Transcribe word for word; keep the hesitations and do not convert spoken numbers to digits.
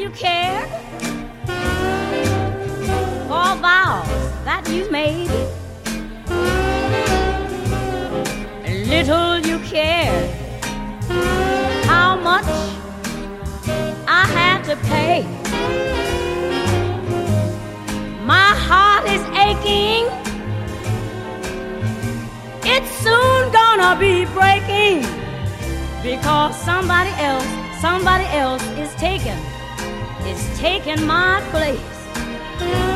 you cared for vows that you made, little you cared how much I had to pay. My heart is aching, it's soon gonna be breaking, because somebody else, somebody else is taking, is taking my place.